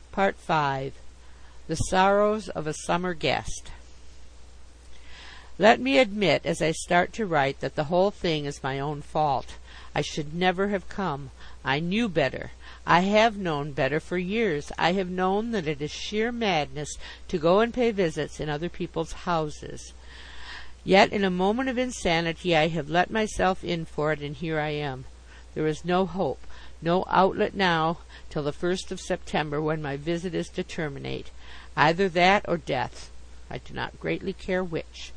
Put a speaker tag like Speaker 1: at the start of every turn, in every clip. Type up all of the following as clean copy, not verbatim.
Speaker 1: Part 5. The Sorrows of a Summer Guest. Let me admit, as I start to write, that the whole thing is my own fault. I should never have come. I knew better. I have known better for years. I have known that it is sheer madness to go and pay visits in other people's houses. Yet in a moment of insanity I have let myself in for it, and here I am. There is no hope, no outlet now till the 1st of September, when my visit is to terminate. Either that or death. I do not greatly care which.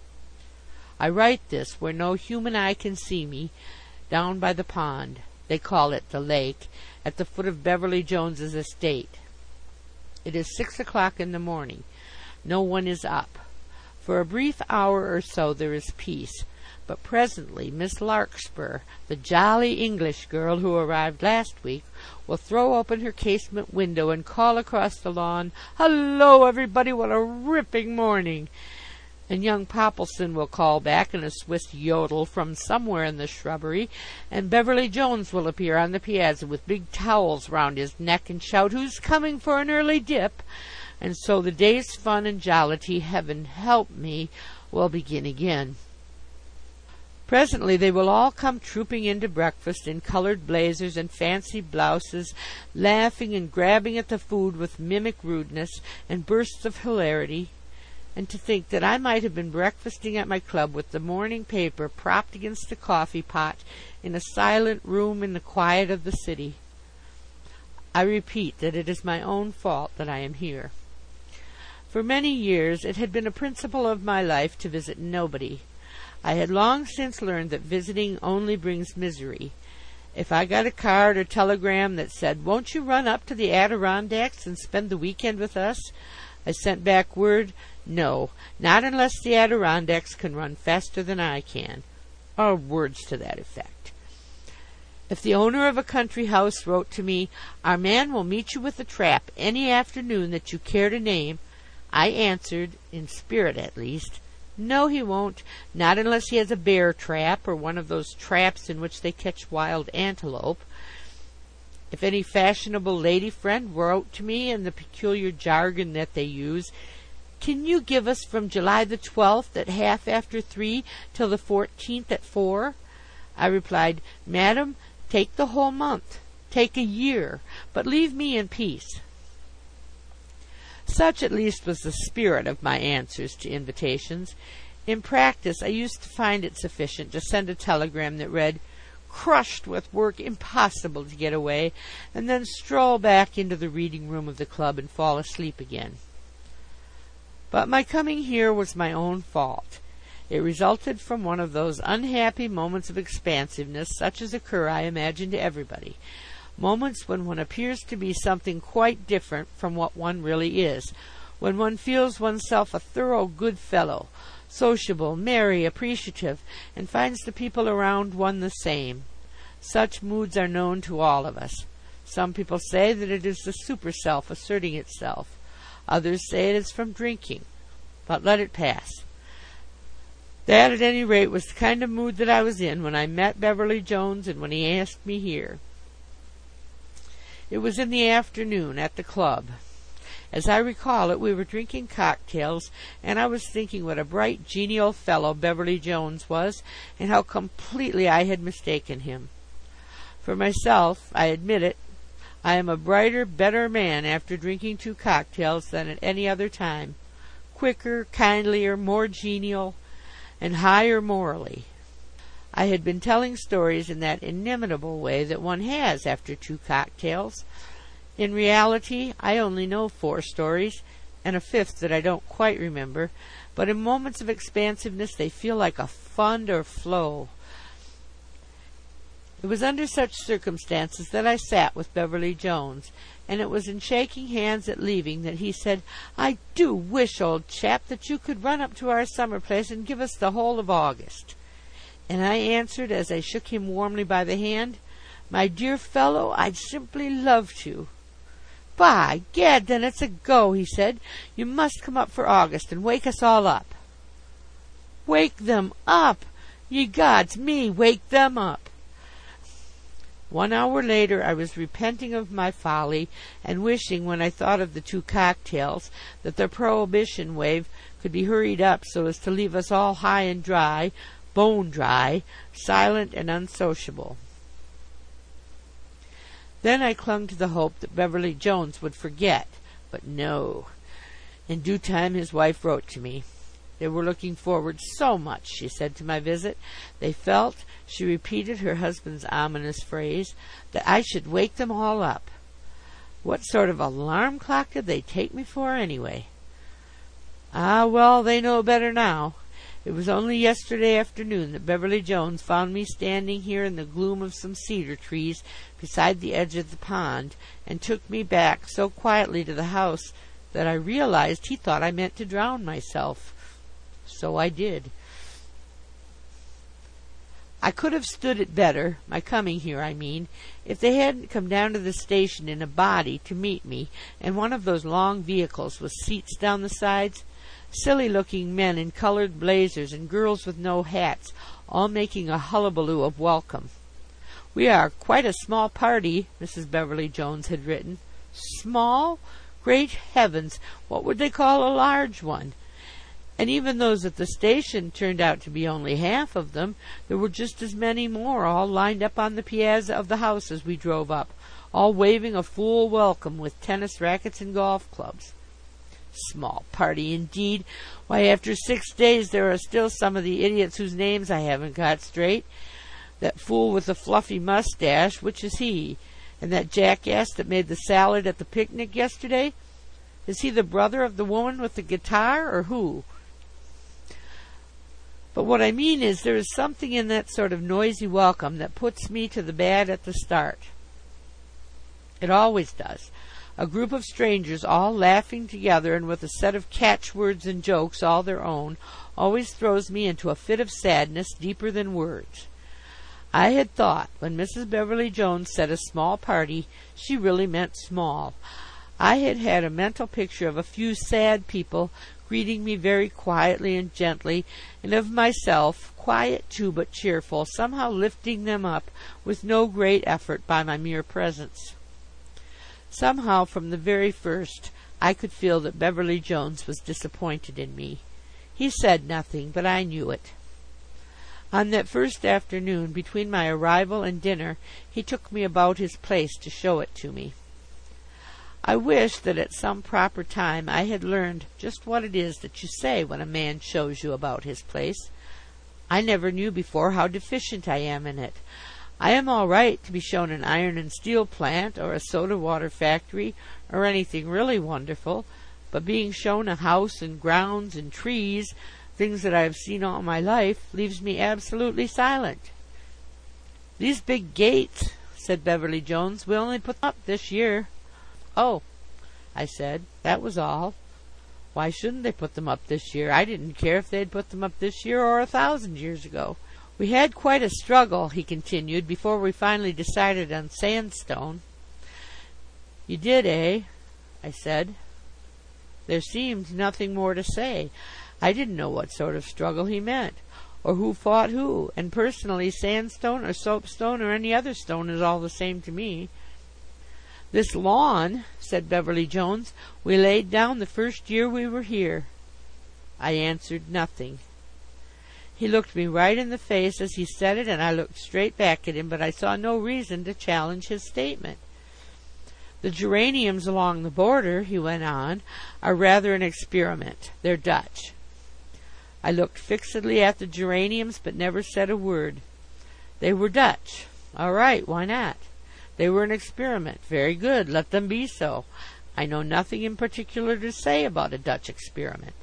Speaker 1: I write this where no human eye can see me, down by the pond, they call it the lake, at the foot of Beverly Jones's estate. It is 6 o'clock in the morning. No one is up. For a brief hour or so there is peace, but presently Miss Larkspur, the jolly English girl who arrived last week, will throw open her casement window and call across the lawn, "Hullo, everybody, what a ripping morning!" And young Poppleson will call back in a Swiss yodel from somewhere in the shrubbery, and Beverly Jones will appear on the piazza with big towels round his neck and shout, "Who's coming for an early dip?" And so the day's fun and jollity, heaven help me, will begin again. Presently they will all come trooping in to breakfast in colored blazers and fancy blouses, laughing and grabbing at the food with mimic rudeness and bursts of hilarity. And to think that I might have been breakfasting at my club with the morning paper propped against a coffee pot in a silent room in the quiet of the city. I repeat that it is my own fault that I am here. For many years it had been a principle of my life to visit nobody. I had long since learned that visiting only brings misery. If I got a card or telegram that said, "Won't you run up to the Adirondacks and spend the weekend with us?" I sent back word, "No, not unless the Adirondacks can run faster than I can," or words to that effect. If the owner of a country house wrote to me, "Our man will meet you with a trap any afternoon that you care to name," I answered, in spirit at least, "No, he won't, not unless he has a bear trap, or one of those traps in which they catch wild antelope." If any fashionable lady friend wrote to me in the peculiar jargon that they use, "Can you give us from July the 12th at 3:30 till the 14th at 4?" I replied, "Madam, take the whole month, take a year, but leave me in peace." Such at least was the spirit of my answers to invitations. In practice I used to find it sufficient to send a telegram that read, "Crushed with work, impossible to get away," and then stroll back into the reading room of the club and fall asleep again. But my coming here was my own fault. It resulted from one of those unhappy moments of expansiveness such as occur, I imagine, to everybody. Moments when one appears to be something quite different from what one really is, when one feels oneself a thorough good fellow, sociable, merry, appreciative, and finds the people around one the same. Such moods are known to all of us. Some people say that it is the super self asserting itself. Others say it is from drinking. But let it pass. That, at any rate, was the kind of mood that I was in when I met Beverly Jones and when he asked me here. It was in the afternoon, at the club. As I recall it, we were drinking cocktails, and I was thinking what a bright, genial fellow Beverly Jones was, and how completely I had mistaken him. For myself, I admit it, I am a brighter, better man after drinking 2 cocktails than at any other time, quicker, kindlier, more genial, and higher morally. I had been telling stories in that inimitable way that one has after 2 cocktails. In reality, I only know 4 stories, and a 5th that I don't quite remember, but in moments of expansiveness they feel like a fund or flow. It was under such circumstances that I sat with Beverly Jones, and it was in shaking hands at leaving that he said, "I do wish, old chap, that you could run up to our summer place and give us the whole of August." And I answered, as I shook him warmly by the hand, "My dear fellow, I'd simply love to." "By gad, then it's a go," he said. "You must come up for August and wake us all up." Wake them up! Ye gods, me wake them up! 1 hour later I was repenting of my folly, and wishing, when I thought of the 2 cocktails, that the prohibition wave could be hurried up so as to leave us all high and dry, bone dry, silent and unsociable. Then I clung to the hope that Beverly Jones would forget, but no. In due time his wife wrote to me. They were looking forward so much, she said, to my visit. They felt, she repeated her husband's ominous phrase, that I should wake them all up. What sort of alarm clock did they take me for, anyway? Ah, well, they know better now. It was only yesterday afternoon that Beverly Jones found me standing here in the gloom of some cedar trees beside the edge of the pond, and took me back so quietly to the house that I realized he thought I meant to drown myself. So I did. I could have stood it better, my coming here, I mean, if they hadn't come down to the station in a body to meet me, in one of those long vehicles with seats down the sides, silly-looking men in colored blazers and girls with no hats, all making a hullabaloo of welcome. We are quite a small party, Mrs. Beverly Jones had written. Small? Great heavens, what would they call a large one? And even those at the station turned out to be only half of them. There were just as many more, all lined up on the piazza of the house as we drove up, all waving a full welcome with tennis rackets and golf clubs. Small party, indeed. Why, after 6 days there are still some of the idiots whose names I haven't got straight. That fool with the fluffy mustache, which is he? And that jackass that made the salad at the picnic yesterday? Is he the brother of the woman with the guitar, or who? But what I mean is, there is something in that sort of noisy welcome that puts me to the bad at the start. It always does. A group of strangers all laughing together and with a set of catchwords and jokes all their own always throws me into a fit of sadness deeper than words. I had thought, when Mrs. Beverly Jones said a small party, she really meant small. I had had a mental picture of a few sad people greeting me very quietly and gently, and of myself, quiet too but cheerful, somehow lifting them up with no great effort by my mere presence. Somehow, from the very first, I could feel that Beverly Jones was disappointed in me. He said nothing, but I knew it. On that first afternoon, between my arrival and dinner, he took me about his place to show it to me. I wish that at some proper time I had learned just what it is that you say when a man shows you about his place. I never knew before how deficient I am in it. I am all right to be shown an iron and steel plant, or a soda water factory, or anything really wonderful, but being shown a house and grounds and trees, things that I have seen all my life, leaves me absolutely silent. "These big gates," said Beverly Jones, "we only put them up this year." "Oh," I said, that was all. Why shouldn't they put them up this year? I didn't care if they'd put them up this year or 1,000 years ago. "We had quite a struggle," he continued, "before we finally decided on sandstone." "You did, eh?" I said. There seemed nothing more to say. I didn't know what sort of struggle he meant, or who fought who, and personally sandstone or soapstone or any other stone is all the same to me. "This lawn," said Beverly Jones, "we laid down the first year we were here." I answered nothing. He looked me right in the face as he said it, and I looked straight back at him, but I saw no reason to challenge his statement. "The geraniums along the border," he went on, "are rather an experiment. They're Dutch." I looked fixedly at the geraniums, but never said a word. They were Dutch. All right, why not? They were an experiment. Very good, let them be so. I know nothing in particular to say about a Dutch experiment.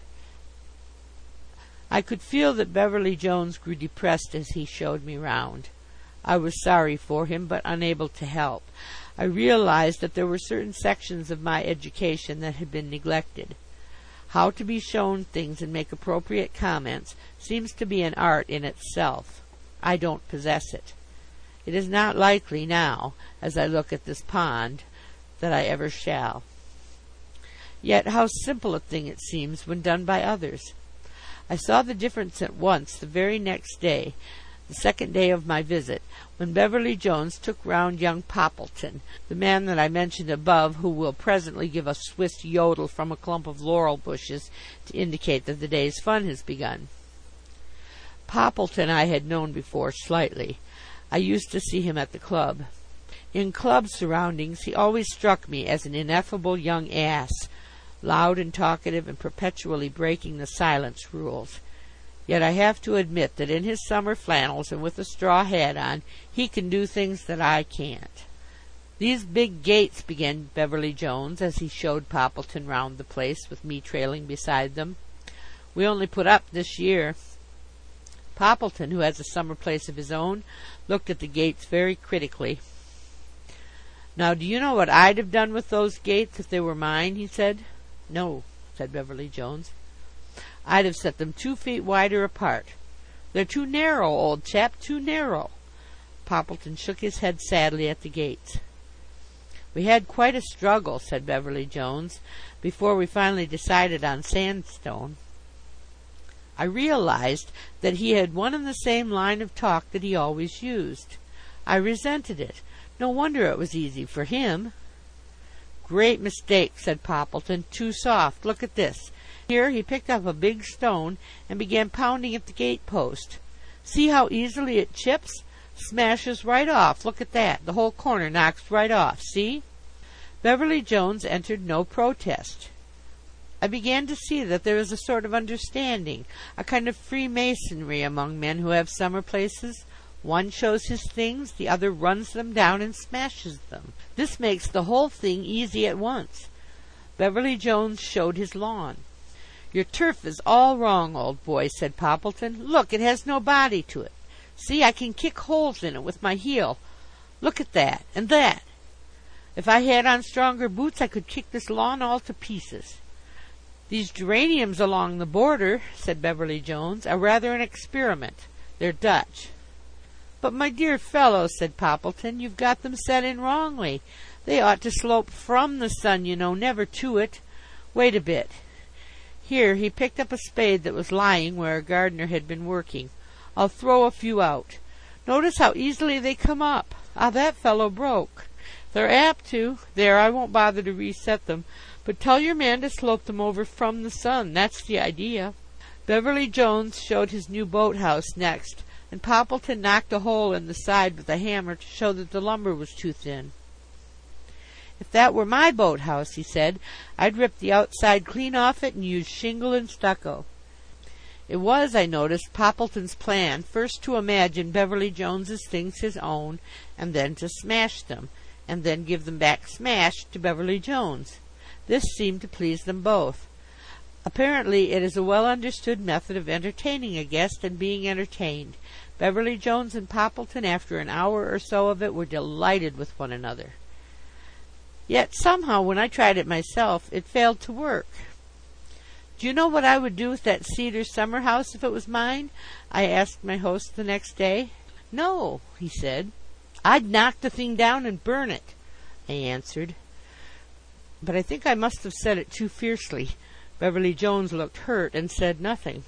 Speaker 1: I could feel that Beverly Jones grew depressed as he showed me round. I was sorry for him, but unable to help. I realized that there were certain sections of my education that had been neglected. How to be shown things and make appropriate comments seems to be an art in itself. I don't possess it. It is not likely now, as I look at this pond, that I ever shall. Yet how simple a thing it seems when done by others. I saw the difference at once the very next day. the second day of my visit, when Beverly Jones took round young Poppleton, the man that I mentioned above, who will presently give a Swiss yodel from a clump of laurel bushes to indicate that the day's fun has begun. Poppleton I had known before slightly. I used to see him at the club. In club surroundings he always struck me as an ineffable young ass, loud and talkative and perpetually breaking the silence rules. Yet I have to admit that in his summer flannels and with a straw hat on, he can do things that I can't. "These big gates," began Beverly Jones, as he showed Poppleton round the place, with me trailing beside them, "we only put up this year." Poppleton, who has a summer place of his own, looked at the gates very critically. "Now, do you know what I'd have done with those gates if they were mine?" he said. "No," said Beverly Jones. "I'd have set them 2 feet wider apart. They're too narrow, old chap, too narrow." Poppleton shook his head sadly at the gates. "We had quite a struggle," said Beverly Jones, "before we finally decided on sandstone." I realized that he had one and the same line of talk that he always used. I resented it. No wonder it was easy for him. "Great mistake," said Poppleton. "Too soft. Look at this." Here he picked up a big stone and began pounding at the gate post. "See how easily it chips? Smashes right off. Look at that. The whole corner knocks right off. See?" Beverly Jones entered no protest. I began to see that there is a sort of understanding, a kind of freemasonry among men who have summer places. One shows his things, the other runs them down and smashes them. This makes the whole thing easy at once. Beverly Jones showed his lawn. "Your turf is all wrong, old boy," said Poppleton. "Look, it has no body to it. See, I can kick holes in it with my heel. Look at that, and that. If I had on stronger boots I could kick this lawn all to pieces." "These geraniums along the border," said Beverly Jones, "are rather an experiment. They're Dutch." "But, my dear fellow," said Poppleton, "you've got them set in wrongly. They ought to slope from the sun, you know, never to it. Wait a bit." Here he picked up a spade that was lying where a gardener had been working. "I'll throw a few out. Notice how easily they come up. Ah, that fellow broke. They're apt to. There, I won't bother to reset them. But tell your man to slope them over from the sun. That's the idea." Beverly Jones showed his new boathouse next, and Poppleton knocked a hole in the side with a hammer to show that the lumber was too thin. "If that were my boathouse," he said, "I'd rip the outside clean off it and use shingle and stucco." It was, I noticed, Poppleton's plan first to imagine Beverly Jones's things his own, and then to smash them, and then give them back smashed to Beverly Jones. This seemed to please them both. Apparently it is a well understood method of entertaining a guest and being entertained. Beverly Jones and Poppleton, after an hour or so of it, were delighted with one another. Yet somehow, when I tried it myself, it failed to work. "Do you know what I would do with that cedar summer house if it was mine?" I asked my host the next day. "No," he said. "I'd knock the thing down and burn it," I answered. But I think I must have said it too fiercely. Beverly Jones looked hurt and said nothing.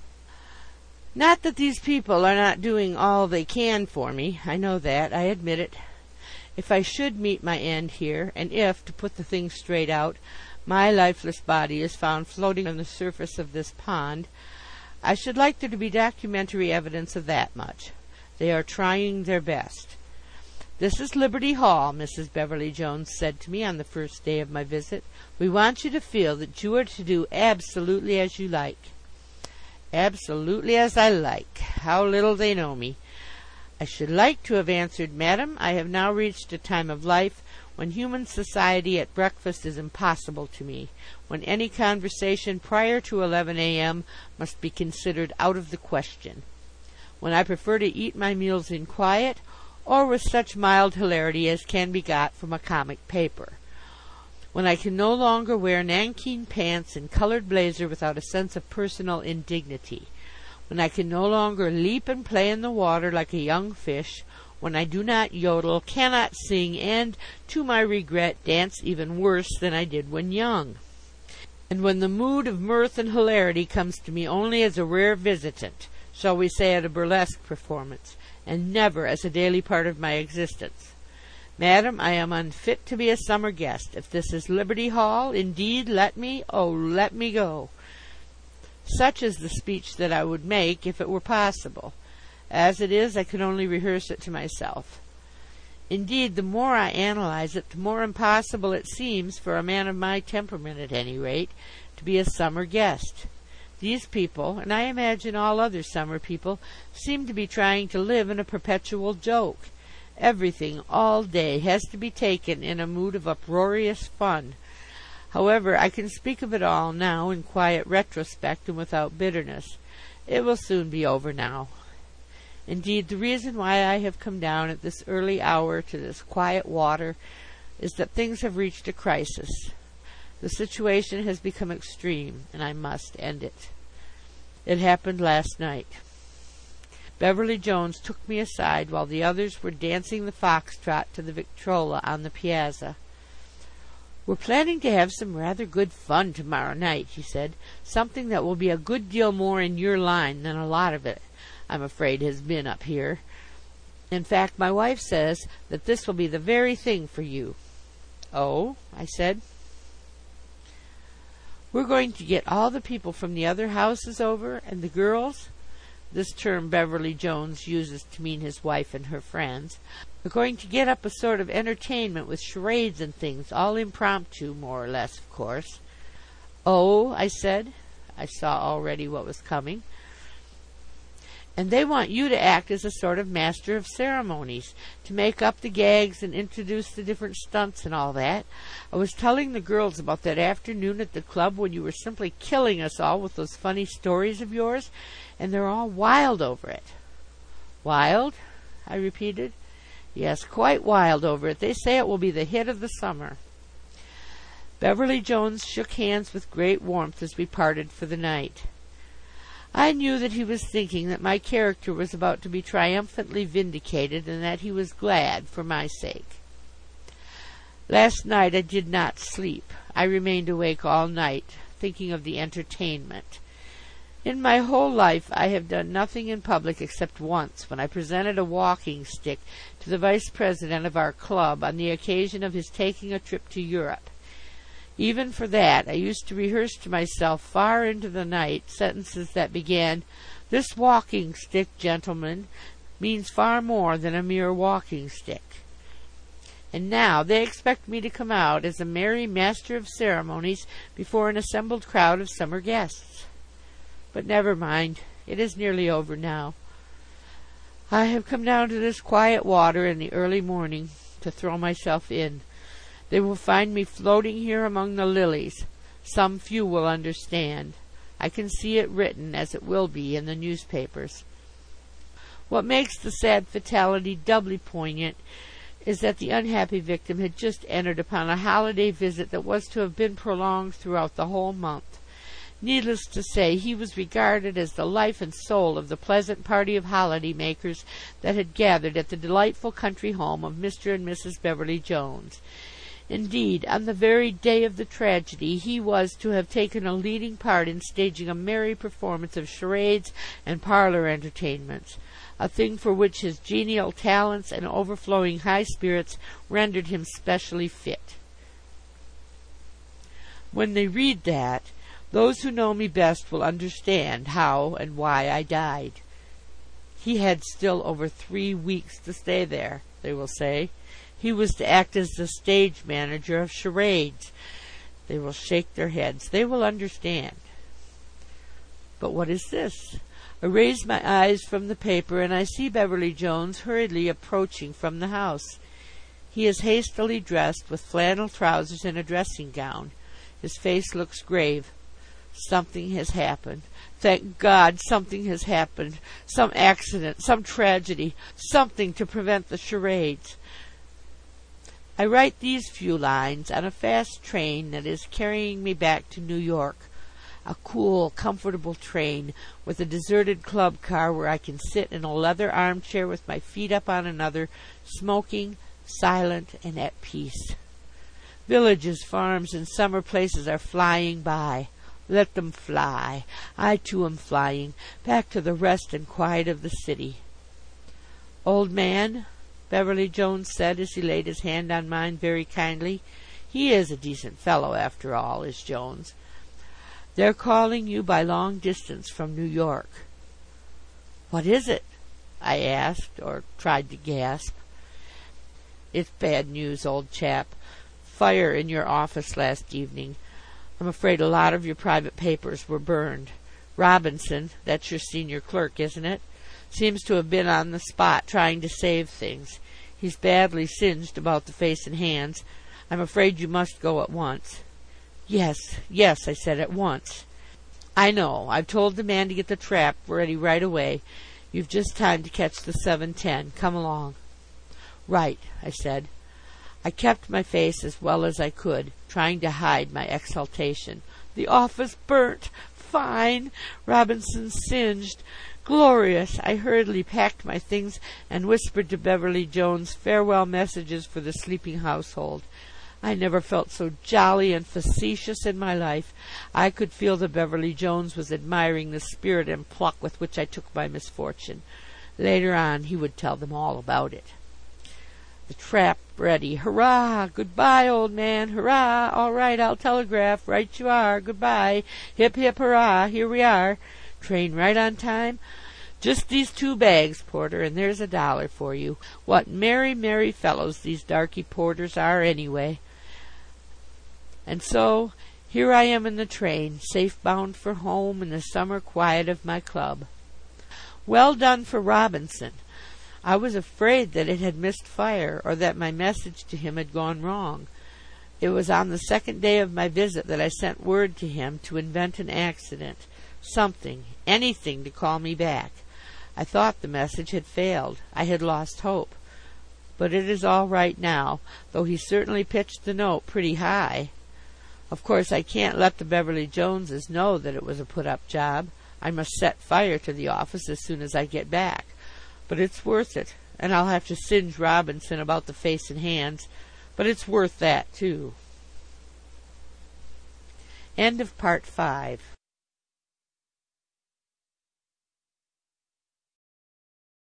Speaker 1: Not that these people are not doing all they can for me. I know that. I admit it. If I should meet my end here, and if, to put the thing straight out, my lifeless body is found floating on the surface of this pond, I should like there to be documentary evidence of that much. They are trying their best. "This is Liberty Hall," Mrs. Beverly Jones said to me on the first day of my visit. "We want you to feel that you are to do absolutely as you like." Absolutely as I like. How little they know me. I should like to have answered, "Madam, I have now reached a time of life when human society at breakfast is impossible to me, when any conversation prior to 11 a.m. must be considered out of the question, when I prefer to eat my meals in quiet, or with such mild hilarity as can be got from a comic paper, when I can no longer wear nankeen pants and colored blazer without a sense of personal indignity, when I can no longer leap and play in the water like a young fish, when I do not yodel, cannot sing, and, to my regret, dance even worse than I did when young, and when the mood of mirth and hilarity comes to me only as a rare visitant, shall we say at a burlesque performance, and never as a daily part of my existence. Madam, I am unfit to be a summer guest. If this is Liberty Hall, indeed, let me go. Such is the speech that I would make if it were possible. As it is, I can only rehearse it to myself. Indeed, the more I analyze it, the more impossible it seems, for a man of my temperament at any rate, to be a summer guest. These people, and I imagine all other summer people, seem to be trying to live in a perpetual joke. Everything, all day, has to be taken in a mood of uproarious fun. However, I can speak of it all now in quiet retrospect and without bitterness. It will soon be over now. Indeed, the reason why I have come down at this early hour to this quiet water is that things have reached a crisis. The situation has become extreme, and I must end it. It happened last night. Beverly Jones took me aside while the others were dancing the foxtrot to the Victrola on the piazza. "We're planning to have some rather good fun tomorrow night," he said. "Something that will be a good deal more in your line than a lot of it, I'm afraid, has been up here. In fact, my wife says that this will be the very thing for you." "Oh?" I said. "We're going to get all the people from the other houses over, and the girls," this term Beverly Jones uses to mean his wife and her friends, "are going to get up a sort of entertainment with charades and things, all impromptu, more or less, of course." "Oh?" I said. I saw already what was coming. "And they want you to act as a sort of master of ceremonies, to make up the gags and introduce the different stunts and all that. I was telling the girls about that afternoon at the club when you were simply killing us all with those funny stories of yours, and they're all wild over it." "Wild?" I repeated. "Yes, quite wild over it. They say it will be the hit of the summer." Beverly Jones shook hands with great warmth as we parted for the night. I knew that he was thinking that my character was about to be triumphantly vindicated, and that he was glad for my sake. Last night I did not sleep. I remained awake all night, thinking of the entertainment. In my whole life I have done nothing in public except once, when I presented a walking stick to the vice president of our club on the occasion of his taking a trip to Europe. Even for that I used to rehearse to myself far into the night sentences that began, "This walking stick, gentlemen, means far more than a mere walking stick." And now they expect me to come out as a merry master of ceremonies before an assembled crowd of summer guests. But never mind, it is nearly over now. I have come down to this quiet water in the early morning to throw myself in. They will find me floating here among the lilies. Some few will understand. I can see it written, as it will be, in the newspapers. What makes the sad fatality doubly poignant is that the unhappy victim had just entered upon a holiday visit that was to have been prolonged throughout the whole month. Needless to say, he was regarded as the life and soul of the pleasant party of holiday makers that had gathered at the delightful country home of Mr. and Mrs. Beverly Jones. Indeed, on the very day of the tragedy, he was to have taken a leading part in staging a merry performance of charades and parlor entertainments, a thing for which his genial talents and overflowing high spirits rendered him specially fit. When they read that, those who know me best will understand how and why I died. He had still over 3 weeks to stay there, they will say. He was to act as the stage manager of charades. They will shake their heads. They will understand. But what is this? I raise my eyes from the paper, and I see Beverly Jones hurriedly approaching from the house. He is hastily dressed, with flannel trousers and a dressing gown. His face looks grave. Something has happened. Thank God, something has happened. Some accident, some tragedy, something to prevent the charades. I write these few lines on a fast train that is carrying me back to New York, a cool, comfortable train with a deserted club car where I can sit in a leather armchair with my feet up on another, smoking, silent, and at peace. Villages, farms, and summer places are flying by. Let them fly. I too am flying, back to the rest and quiet of the city. Old man, Beverly Jones said as he laid his hand on mine very kindly. He is a decent fellow, after all, is Jones. They're calling you by long distance from New York. What is it? I asked, or tried to gasp. It's bad news, old chap. Fire in your office last evening. I'm afraid a lot of your private papers were burned. Robinson, that's your senior clerk, isn't it? Seems to have been on the spot trying to save things. He's badly singed about the face and hands. I'm afraid you must go at once. Yes, I said, at once. I know. I've told the man to get the trap ready right away. You've just time to catch the 7:10. Come along. Right, I said. I kept my face as well as I could, trying to hide my exultation. The office burnt. Fine. Robinson singed. Glorious. I hurriedly packed my things and whispered to Beverly Jones farewell messages for the sleeping household. I never felt so jolly and facetious in my life. I could feel that Beverly Jones was admiring the spirit and pluck with which I took my misfortune. Later on he would tell them all about it. The trap ready. Hurrah! Goodbye, old man. Hurrah! All right, I'll telegraph. Right you are. Goodbye. Hip, hip, hurrah. Here we are. Train right on time. Just these 2 bags, porter, and there's $1 for you. What merry, merry fellows these darky porters are, anyway. And so, here I am in the train, safe bound for home in the summer quiet of my club. Well done for Robinson. I was afraid that it had missed fire, or that my message to him had gone wrong. It was on the 2nd day of my visit that I sent word to him to invent an accident, something, anything to call me back. I thought the message had failed. I had lost hope. But it is all right now, though he certainly pitched the note pretty high. Of course, I can't let the Beverly Joneses know that it was a put-up job. I must set fire to the office as soon as I get back. But it's worth it, and I'll have to singe Robinson about the face and hands, but it's worth that, too. End of Part 5.